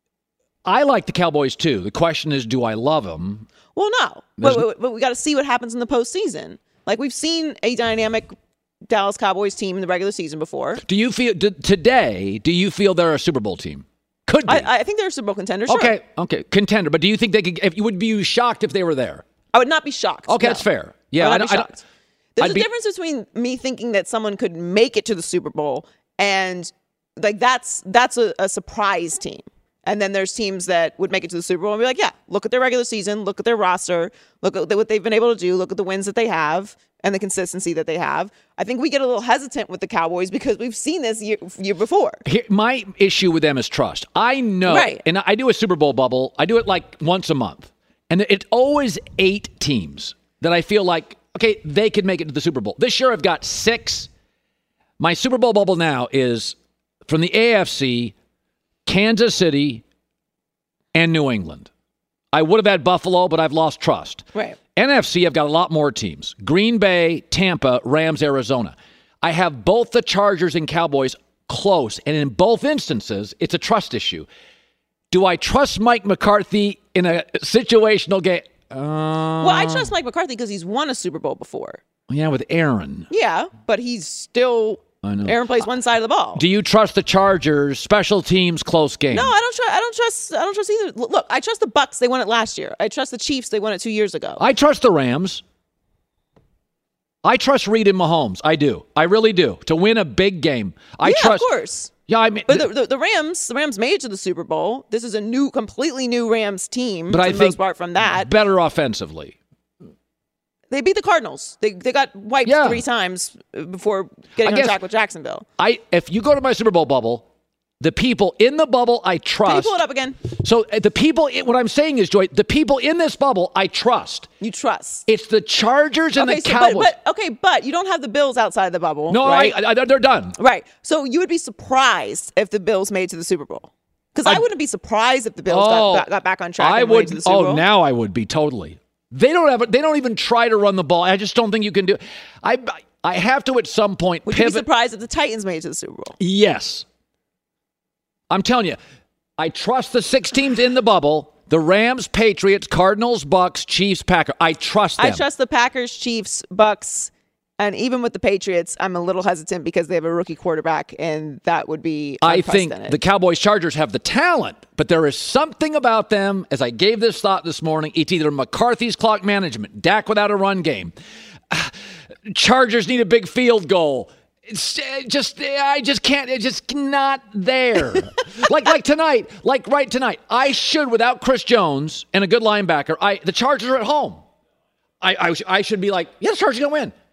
I like the Cowboys too. The question is, do I love them? Well, no. But we got to see what happens in the postseason. Like, we've seen a dynamic Dallas Cowboys team in the regular season before. Do you feel they're a Super Bowl team? Could be. I think they're a Super Bowl contender. Sure. Okay, contender. But do you think they could? If you would be shocked if they were there? I would not be shocked. Okay, no. That's fair. Yeah, I would not be shocked. There's a difference between me thinking that someone could make it to the Super Bowl and like that's a surprise team. And then there's teams that would make it to the Super Bowl and be like, yeah, look at their regular season, look at their roster, look at what they've been able to do, look at the wins that they have and the consistency that they have. I think we get a little hesitant with the Cowboys because we've seen this year before. My issue with them is trust. I know, and I do a Super Bowl bubble. I do it like once a month. And it's always 8 teams that I feel like, okay, they could make it to the Super Bowl. This year I've got 6. My Super Bowl bubble now is from the AFC, Kansas City, and New England. I would have had Buffalo, but I've lost trust. Right. NFC, I've got a lot more teams. Green Bay, Tampa, Rams, Arizona. I have both the Chargers and Cowboys close, and in both instances, it's a trust issue. Do I trust Mike McCarthy in a situational game? Well, I trust Mike McCarthy because he's won a Super Bowl before. Yeah, with Aaron. Yeah, but he's still... I know. Aaron plays one side of the ball. Do you trust the Chargers special teams close game? No, I don't trust either. Look, I trust the Bucs. They won it last year. I trust the Chiefs. They won it 2 years ago. I trust the Rams. I trust Reed and Mahomes. I do. I really do. To win a big game. I trust. Of course. Yeah, I mean, but the Rams made it to the Super Bowl. This is a completely new Rams team. But I think most part from that, better offensively. They beat the Cardinals. They got wiped 3 times before getting on track with Jacksonville. If you go to my Super Bowl bubble, the people in the bubble I trust. Can you pull it up again? So the people, what I'm saying is, Joy, the people in this bubble I trust. You trust. It's the Chargers and the Cowboys. But you don't have the Bills outside the bubble. No, right? They're done. Right. So you would be surprised if the Bills made it to the Super Bowl. Because I wouldn't be surprised if the Bills got back on track and made it to the Super Bowl. Now I would be totally. They don't even try to run the ball. I just don't think you can do it. I have to at some point Would pivot. you be surprised if the Titans made it to the Super Bowl? Yes. I'm telling you, I trust the 6 teams in the bubble. The Rams, Patriots, Cardinals, Bucks, Chiefs, Packers. I trust them. I trust the Packers, Chiefs, Bucks, and even with the Patriots, I'm a little hesitant because they have a rookie quarterback, and that would be unprecedented. I think the Cowboys, Chargers have the talent, but there is something about them, as I gave this thought this morning, it's either McCarthy's clock management, Dak without a run game, Chargers need a big field goal. It's I just can't. It's just not there. like tonight, right tonight. I should, without Chris Jones and a good linebacker. The Chargers are at home. I should be like, yeah, the Chargers are gonna win.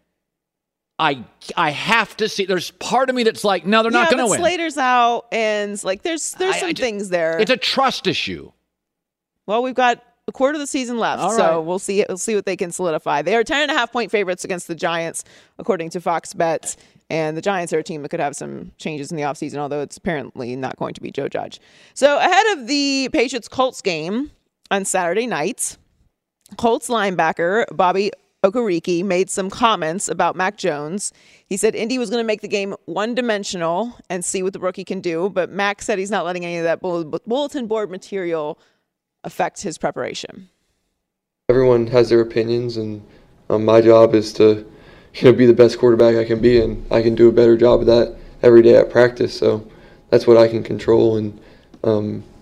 I have to see. There's part of me that's like, no, they're not gonna win. Slater's out, and like there's some things there. It's a trust issue. Well, we've got a quarter of the season left, so we'll see what they can solidify. They are 10.5-point favorites against the Giants, according to Fox Bets. And the Giants are a team that could have some changes in the offseason, although it's apparently not going to be Joe Judge. So ahead of the Patriots-Colts game on Saturday night, Colts linebacker Bobby Okereke made some comments about Mac Jones. He said Indy was going to make the game one-dimensional and see what the rookie can do, but Mac said he's not letting any of that bulletin board material affect his preparation. Everyone has their opinions, and my job is to be the best quarterback I can be, and I can do a better job of that every day at practice. So that's what I can control. And,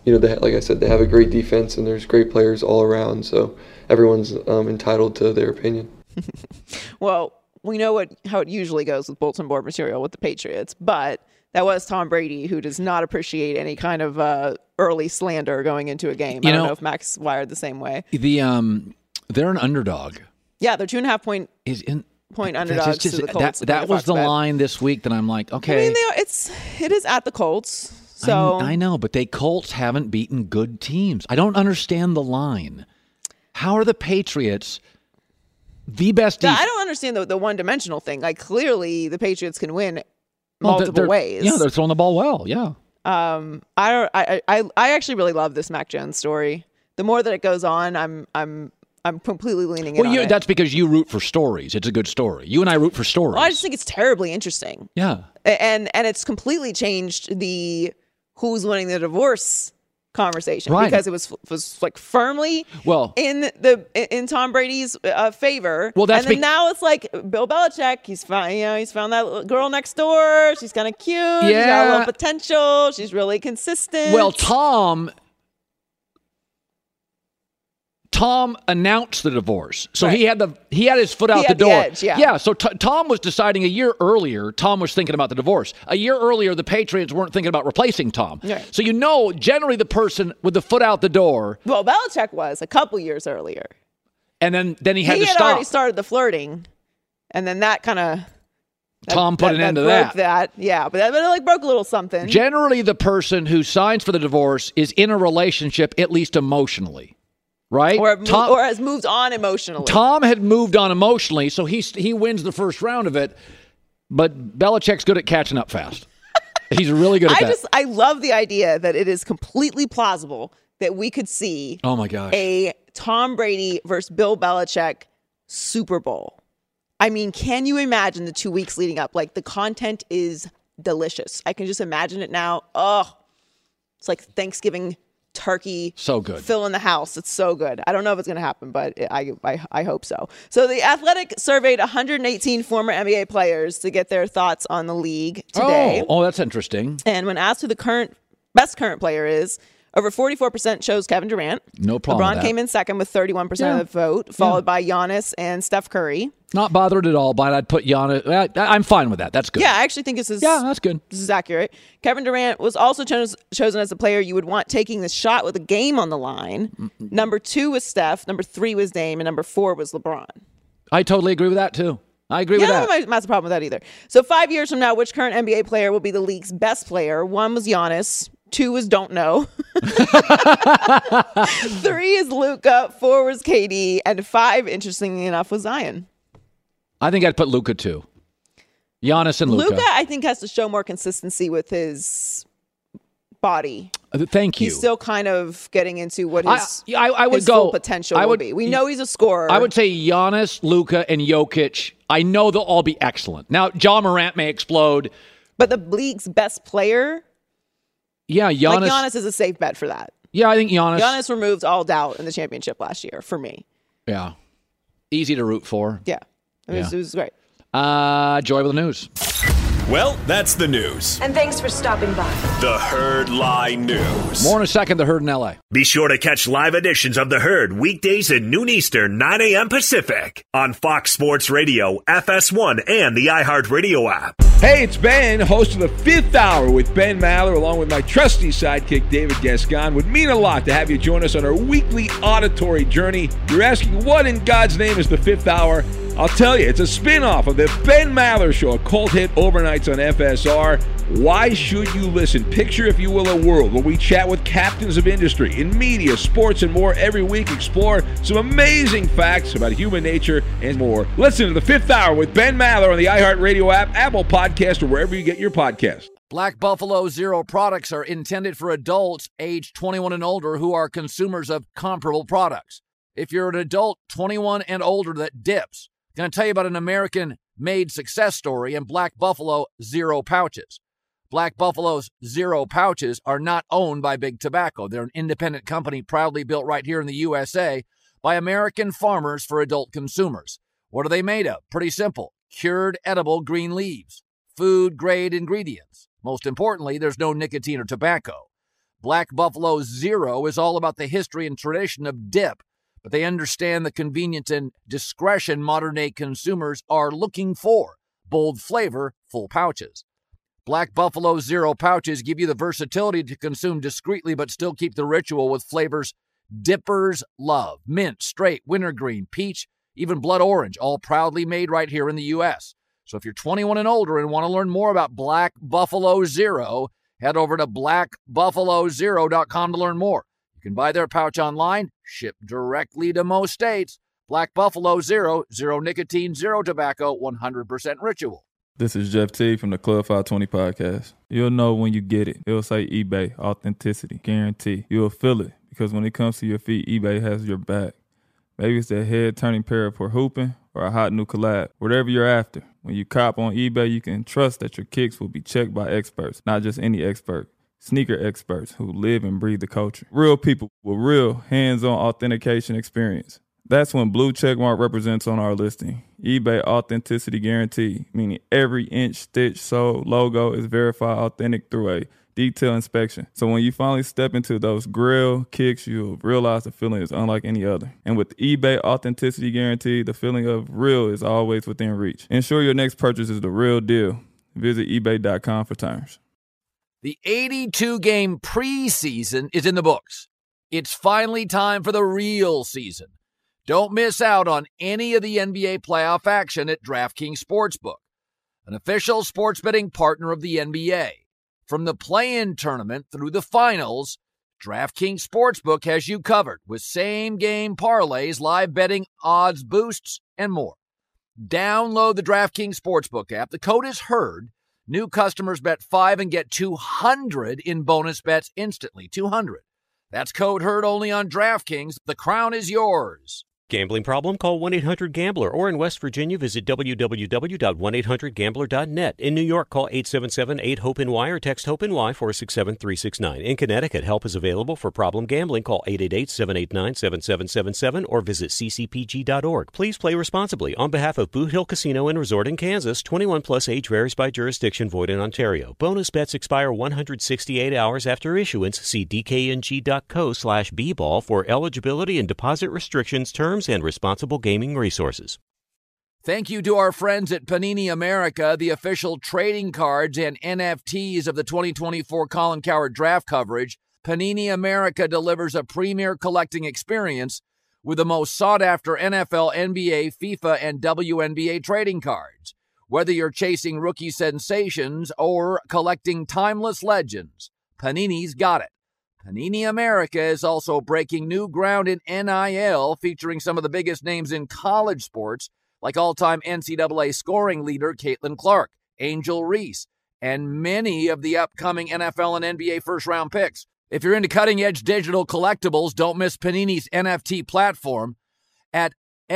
like I said, they have a great defense and there's great players all around. So everyone's entitled to their opinion. Well, we know how it usually goes with bulletin board material with the Patriots, but that was Tom Brady, who does not appreciate any kind of early slander going into a game. I don't know if Max wired the same way. They're an underdog. Yeah, they're 2.5 point underdogs to the Colts. That was the line this week that I'm like, okay. I mean, it is at the Colts. So I know, but Colts haven't beaten good teams. I don't understand the line. How are the Patriots the best defense? I don't understand the one-dimensional thing. Like, clearly, the Patriots can win multiple ways. Yeah, they're throwing the ball well. Yeah. I actually really love this Mac Jones story. The more that it goes on, I'm completely leaning in on it. That's because you root for stories. It's a good story. You and I root for stories. Well, I just think it's terribly interesting. Yeah. And it's completely changed the who's winning the divorce conversation, right? Because it was like firmly in Tom Brady's favor. Well, that's and then now it's like Bill Belichick. He's found that girl next door. She's kind of cute. Yeah. She's got a little potential. She's really consistent. Well, Tom announced the divorce, so he had his foot out the door. The edge, So Tom was deciding a year earlier. Tom was thinking about the divorce. A year earlier, the Patriots weren't thinking about replacing Tom. Yeah. So generally the person with the foot out the door. Well, Belichick was a couple years earlier, and then he had to had stop. Already started the flirting, and then that kind of. Tom put an end to that. Yeah, but it broke a little something. Generally, the person who signs for the divorce is in a relationship, at least emotionally. Right? Or has moved on emotionally. Tom had moved on emotionally, so he wins the first round of it, but Belichick's good at catching up fast. He's really good at that. I love the idea that it is completely plausible that we could see a Tom Brady versus Bill Belichick Super Bowl. I mean, can you imagine the 2 weeks leading up? Like, the content is delicious. I can just imagine it now. Oh, it's like Thanksgiving turkey, so good, fill in the house. It's so good. I don't know if it's going to happen, but I hope so. So the Athletic surveyed 118 former NBA players to get their thoughts on the league today. Oh, that's interesting. And when asked who the best current player is, over 44% chose Kevin Durant. No problem. LeBron came in second with 31% of the vote, followed by Giannis and Steph Curry. Not bothered at all, but I'd put Giannis. I'm fine with that. That's good. Yeah, I actually think this is. Yeah, that's good. This is accurate. Kevin Durant was also chosen as a player you would want taking the shot with a game on the line. Mm-mm. Number 2 was Steph. Number 3 was Dame, and number 4 was LeBron. I totally agree with that too. I agree with that. I don't have a problem with that either. So 5 years from now, which current NBA player will be the league's best player? 1 was Giannis. 2 was don't know. 3 is Luka. 4 was KD. And 5, interestingly enough, was Zion. I think I'd put Luka too. Giannis and Luka. Luka, I think, has to show more consistency with body. Thank you. He's still kind of getting into what his full potential will be. We know he's a scorer. I would say Giannis, Luka, and Jokic. I know they'll all be excellent. Now, Ja Morant may explode. But the league's best player... Yeah, Giannis is a safe bet for that. Yeah, I think Giannis removed all doubt in the championship last year for me. Yeah. Easy to root for. Yeah. It was great. Joy with the news. Well, that's the news. And thanks for stopping by. The Herd Lie News. More in a second, The Herd in L.A. Be sure to catch live editions of The Herd weekdays at noon Eastern, 9 a.m. Pacific on Fox Sports Radio, FS1, and the iHeartRadio app. Hey, it's Ben, host of the Fifth Hour with Ben Maller, along with my trusty sidekick, David Gascon. Would mean a lot to have you join us on our weekly auditory journey. You're asking, what in God's name is the Fifth Hour? I'll tell you, it's a spin-off of the Ben Maller Show, a cult hit overnights on FSR. Why should you listen? Picture, if you will, a world where we chat with captains of industry in media, sports, and more every week. Explore some amazing facts about human nature and more. Listen to the Fifth Hour with Ben Maller on the iHeartRadio app, Apple Podcast, or wherever you get your podcasts. Black Buffalo Zero products are intended for adults age 21 and older who are consumers of comparable products. If you're an adult 21 and older that dips, I'm going to tell you about an American-made success story in Black Buffalo Zero Pouches. Black Buffalo's Zero Pouches are not owned by Big Tobacco. They're an independent company proudly built right here in the USA by American farmers for adult consumers. What are they made of? Pretty simple. Cured edible green leaves. Food-grade ingredients. Most importantly, there's no nicotine or tobacco. Black Buffalo Zero is all about the history and tradition of dip, but they understand the convenience and discretion modern-day consumers are looking for. Bold flavor, full pouches. Black Buffalo Zero pouches give you the versatility to consume discreetly but still keep the ritual with flavors dippers love. Mint, straight, wintergreen, peach, even blood orange, all proudly made right here in the U.S. So if you're 21 and older and want to learn more about Black Buffalo Zero, head over to blackbuffalozero.com to learn more. You can buy their pouch online, shipped directly to most states. Black Buffalo Zero, zero nicotine, zero tobacco, 100% ritual. This is Jeff T from the Club 520 podcast. You'll know when you get it. It'll say eBay, authenticity, guarantee. You'll feel it because when it comes to your feet, eBay has your back. Maybe it's that head-turning pair for hooping or a hot new collab. Whatever you're after, when you cop on eBay, you can trust that your kicks will be checked by experts, not just any expert. Sneaker experts who live and breathe the culture. Real people with real hands-on authentication experience. That's when blue checkmark represents on our listing. eBay Authenticity Guarantee, meaning every inch, stitch, sole, logo is verified authentic through a detailed inspection. So when you finally step into those grill kicks, you'll realize the feeling is unlike any other. And with eBay Authenticity Guarantee, the feeling of real is always within reach. Ensure your next purchase is the real deal. Visit ebay.com for terms. The 82-game preseason is in the books. It's finally time for the real season. Don't miss out on any of the NBA playoff action at DraftKings Sportsbook, an official sports betting partner of the NBA. From the play-in tournament through the finals, DraftKings Sportsbook has you covered with same-game parlays, live betting, odds boosts, and more. Download the DraftKings Sportsbook app. The code is HERD. New customers bet $5 and get $200 in bonus bets instantly. $200. That's code HERD only on DraftKings. The crown is yours. Gambling problem? Call 1-800-GAMBLER. Or in West Virginia, visit www.1800gambler.net. In New York, call 877-8-HOPE-NY or text HOPE-NY 467-369. In Connecticut, help is available for problem gambling. Call 888-789-7777 or visit ccpg.org. Please play responsibly. On behalf of Boot Hill Casino and Resort in Kansas, 21 plus age varies by jurisdiction, void in Ontario. Bonus bets expire 168 hours after issuance. See dkng.co/bball for eligibility and deposit restrictions, terms, and responsible gaming resources. Thank you to our friends at Panini America, the official trading cards and NFTs of the 2024 Colin Cowherd draft coverage. Panini America delivers a premier collecting experience with the most sought-after NFL, NBA, FIFA, and WNBA trading cards. Whether you're chasing rookie sensations or collecting timeless legends, Panini's got it. Panini America is also breaking new ground in NIL, featuring some of the biggest names in college sports, like all-time NCAA scoring leader Caitlin Clark, Angel Reese, and many of the upcoming NFL and NBA first-round picks. If you're into cutting-edge digital collectibles, don't miss Panini's NFT platform at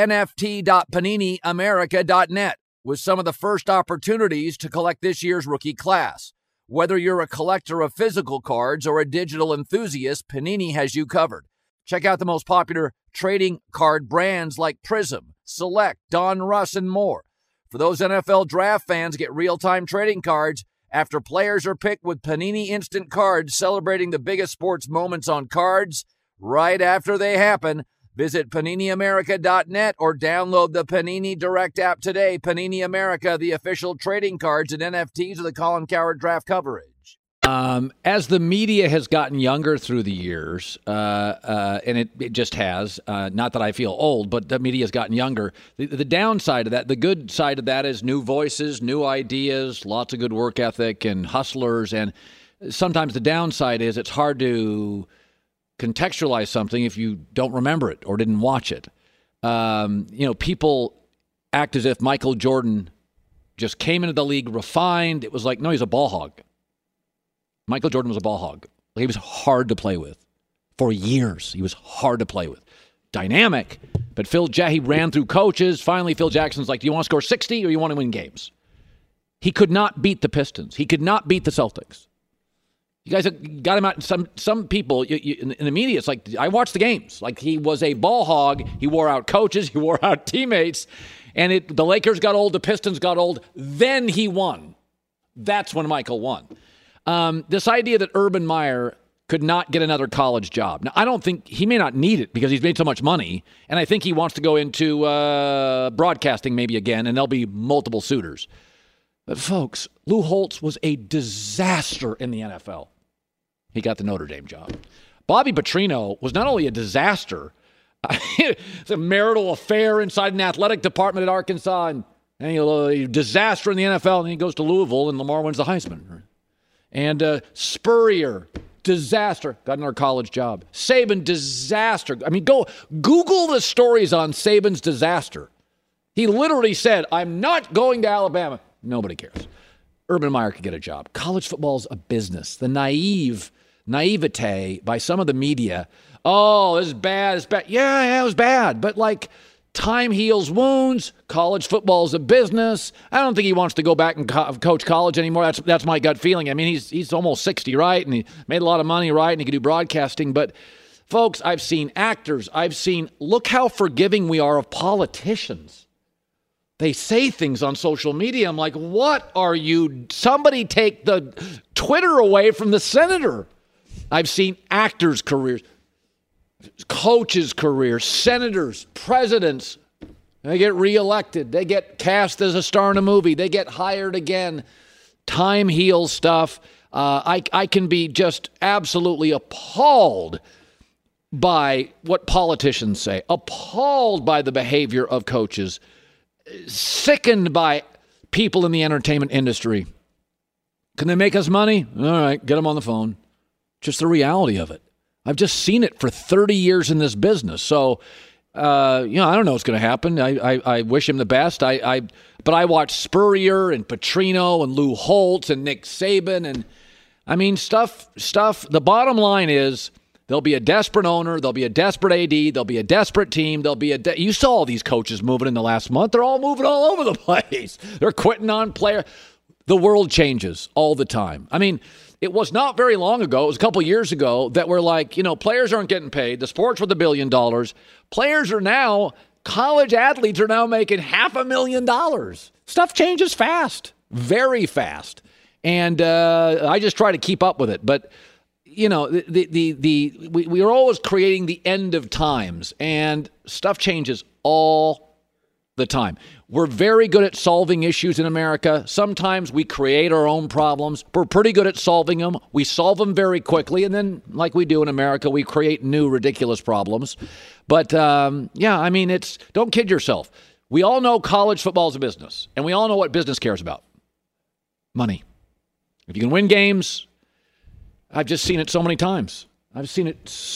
nft.paniniamerica.net with some of the first opportunities to collect this year's rookie class. Whether you're a collector of physical cards or a digital enthusiast, Panini has you covered. Check out the most popular trading card brands like Prism, Select, Don Russ, and more. For those NFL draft fans, get real-time trading cards after players are picked with Panini Instant Cards, celebrating the biggest sports moments on cards right after they happen. Visit PaniniAmerica.net or download the Panini Direct app today. Panini America, the official trading cards and NFTs of the Colin Cowherd draft coverage. As the media has gotten younger through the years, and it just has, not that I feel old, but the media has gotten younger. The downside of that, the good side of that is new voices, new ideas, lots of good work ethic and hustlers. And sometimes the downside is it's hard to contextualize something if you don't remember it or didn't watch it. People act as if Michael Jordan just came into the league refined. It was like, no, he's a ball hog. Michael Jordan was a ball hog. He was hard to play with. For years, he was hard to play with. Dynamic, but he ran through coaches. Finally, Phil Jackson's like, do you want to score 60 or you want to win games? He could not beat the Pistons. He could not beat the Celtics. You guys got him out. Some people in the media, it's like, I watched the games. Like, he was a ball hog. He wore out coaches. He wore out teammates. And the Lakers got old. The Pistons got old. Then he won. That's when Michael won. This idea that Urban Meyer could not get another college job. Now, I don't think he may not need it because he's made so much money, and I think he wants to go into broadcasting maybe again, and there'll be multiple suitors. But, folks, Lou Holtz was a disaster in the NFL. He got the Notre Dame job. Bobby Petrino was not only a disaster, it's a marital affair inside an athletic department at Arkansas, and a disaster in the NFL, and he goes to Louisville, and Lamar wins the Heisman. And Spurrier, disaster, got another college job. Saban, disaster. I mean, go Google the stories on Saban's disaster. He literally said, I'm not going to Alabama. Nobody cares. Urban Meyer could get a job. College football's a business. The naivete by some of the media, oh, this is bad, it's bad. Yeah, it was bad. But, like, time heals wounds. College football is a business. I don't think he wants to go back and coach college anymore. That's my gut feeling. I mean, he's almost 60, right? And he made a lot of money, right? And he can do broadcasting. But, folks, I've seen actors. Look how forgiving we are of politicians. They say things on social media. I'm like, what are you? Somebody take the Twitter away from the senator. I've seen actors' careers, coaches' careers, senators, presidents. They get reelected. They get cast as a star in a movie. They get hired again. Time heals stuff. I can be just absolutely appalled by what politicians say, appalled by the behavior of coaches, sickened by people in the entertainment industry. Can they make us money? All right, get them on the phone. Just the reality of it. I've just seen it for 30 years in this business. So, I don't know what's going to happen. I wish him the best. But I watched Spurrier and Petrino and Lou Holtz and Nick Saban. And, I mean, stuff. The bottom line is there'll be a desperate owner. There'll be a desperate AD. There'll be a desperate team. You saw all these coaches moving in the last month. They're all moving all over the place. They're quitting on player. The world changes all the time. I mean, it was not very long ago, it was a couple years ago, that we're like, players aren't getting paid. The sport's worth $1 billion. Players are now, college athletes are now making $500,000. Stuff changes fast, very fast. And I just try to keep up with it. But, we are always creating the end of times, and stuff changes all the time. We're very good at solving issues in America. Sometimes we create our own problems. We're pretty good at solving them. We solve them very quickly, and then, like we do in America, we create new ridiculous problems. But, don't kid yourself. We all know college football is a business, and we all know what business cares about. Money. If you can win games, I've just seen it so many times. The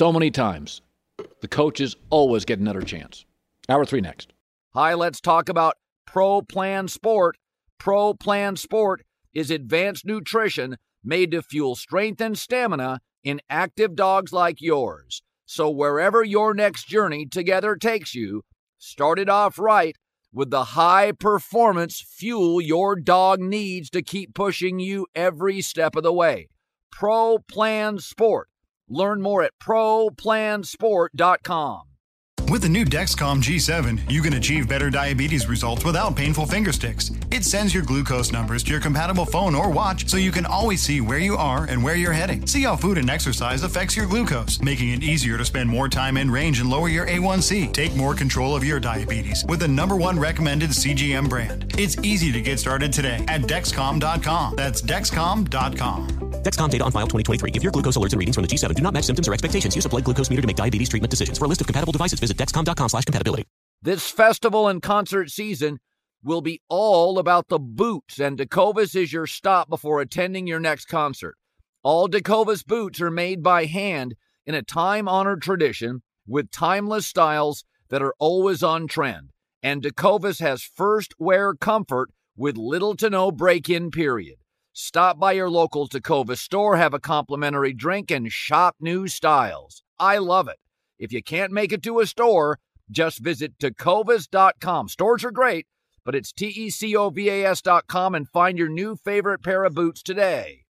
coaches always get another chance. Hour 3 next. Hi, let's talk about Pro Plan Sport. Pro Plan Sport is advanced nutrition made to fuel strength and stamina in active dogs like yours. So wherever your next journey together takes you, start it off right with the high-performance fuel your dog needs to keep pushing you every step of the way. Pro Plan Sport. Learn more at ProPlansport.com. With the new Dexcom G7, you can achieve better diabetes results without painful finger sticks. It sends your glucose numbers to your compatible phone or watch so you can always see where you are and where you're heading. See how food and exercise affects your glucose, making it easier to spend more time in range and lower your A1C. Take more control of your diabetes with the #1 recommended CGM brand. It's easy to get started today at Dexcom.com. That's Dexcom.com. Dexcom data on file 2023. If your glucose alerts and readings from the G7 do not match symptoms or expectations, use a blood glucose meter to make diabetes treatment decisions. For a list of compatible devices, visit Dexcom.com/compatibility. This festival and concert season will be all about the boots, and Tecovas is your stop before attending your next concert. All Tecovas boots are made by hand in a time-honored tradition with timeless styles that are always on trend. And Tecovas has first wear comfort with little to no break-in period. Stop by your local Tecovas store, have a complimentary drink, and shop new styles. I love it. If you can't make it to a store, just visit Tecovas.com. Stores are great, but it's Tecovas.com and find your new favorite pair of boots today.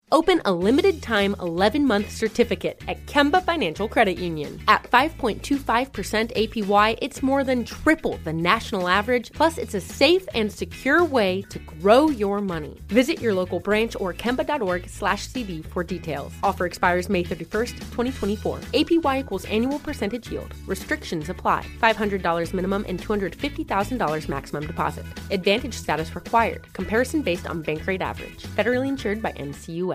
Open a limited-time 11-month certificate at Kemba Financial Credit Union. At 5.25% APY, it's more than triple the national average, plus it's a safe and secure way to grow your money. Visit your local branch or kemba.org/cb for details. Offer expires May 31st, 2024. APY equals annual percentage yield. Restrictions apply. $500 minimum and $250,000 maximum deposit. Advantage status required. Comparison based on bank rate average. Federally insured by NCUA.